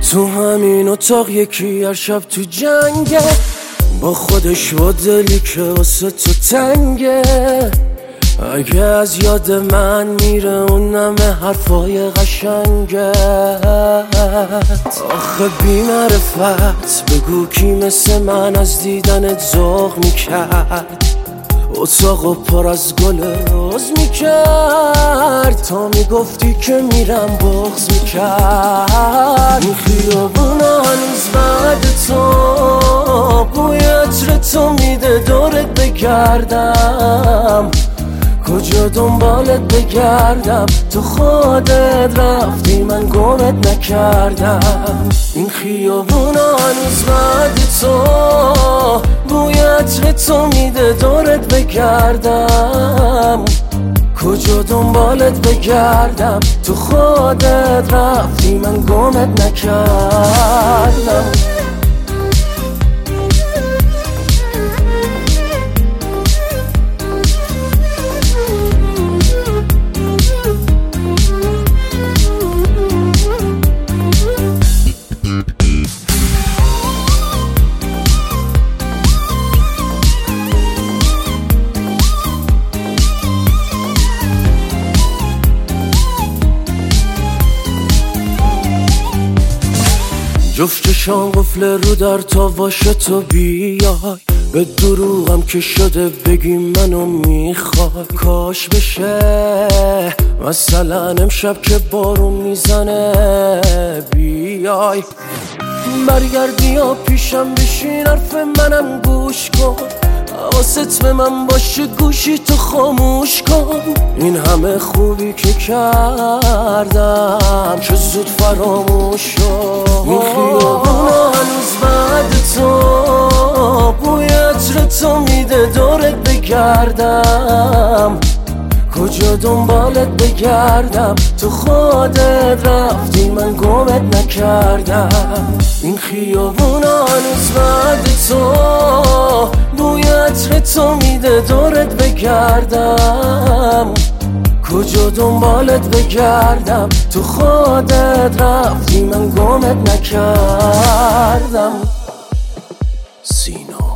تو همین اتاق یکی هر شب تو جنگه، با خودش و دلی که واسه تو تنگه. اگه از یاد من میره اون نمه حرفای قشنگت، آخه بی معرفت بگو کی مثل من از دیدنت ذوق میکرد، اتاقو پر از گل روز میکرد، تا میگفتی که میرم بغض میکرد. این خیابونا هنوز بعد تو بوی عطر تو میده دورت بگردم، کجا دنبالت بگردم؟ تو خودت رفتی من گمت نکردم. این خیابونا هنوز بعد تو بوی عطر تو میده دورت بگردم، کجا دنبالت بگردم؟ تو خودت رفتی من گمت نکردم. جفت چشام قفل رو در تا باشه تو بیای، به دروغم که شده بگی منو میخوای. کاش بشه مثلا امشب که بارون میزنه بیای، برگردی یا پیشم بشین حرف منم گوش کن، حواست به من باشه گوشی تو خاموش کن. این همه خوبی که کردم چه زود فراموش شد. این خیابونا هنوز بعد تو بوی عطر تو میده دورت بگردم، کجا دنبالت بگردم؟ تو خودت رفتی من گمت نکردم. این خیابونا هنوز بعد تو بوی عطر تو میده دورت بگردم، کجا دنبالت بگردم؟ تو خودت رفتی من گمت نکردم. سینا